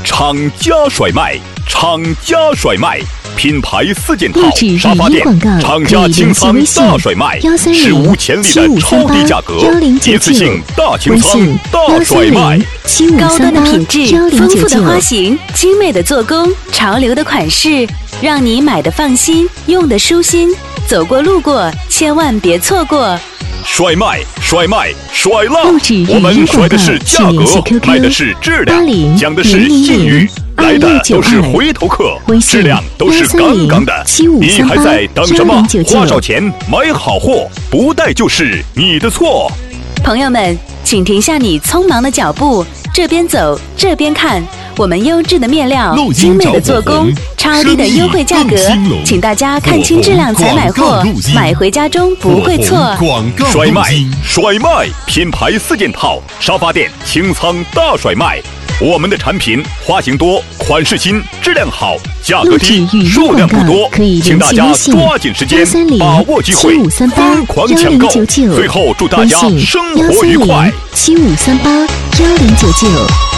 厂家甩卖，厂家甩卖，品牌4件套沙发垫，厂家清仓大甩卖，史无前例的超低价格，一次性大清仓大甩卖。 高端的品质，丰富的花型，精美的做工，潮流的款式，让你买的放心，用的舒心。走过路过，千万别错过。 甩卖，甩卖，甩浪！我们甩的是价格，卖的是质量，讲的是信誉，来的都是回头客，质量都是杠杠的。你还在等什么？花少钱买好货，不带就是你的错。 朋友们，请停下你匆忙的脚步，这边走这边看，我们优质的面料，精美的做工，超低的优惠价格，请大家看清质量才买货，买回家中不会错。 甩卖，甩卖，品牌4件套沙发垫清仓大甩卖。我们的产品花型多，款式新，质量好，价格低，数量不多，请大家抓紧时间，把握机会，疯狂抢购。最后祝大家生活愉快。 75381099。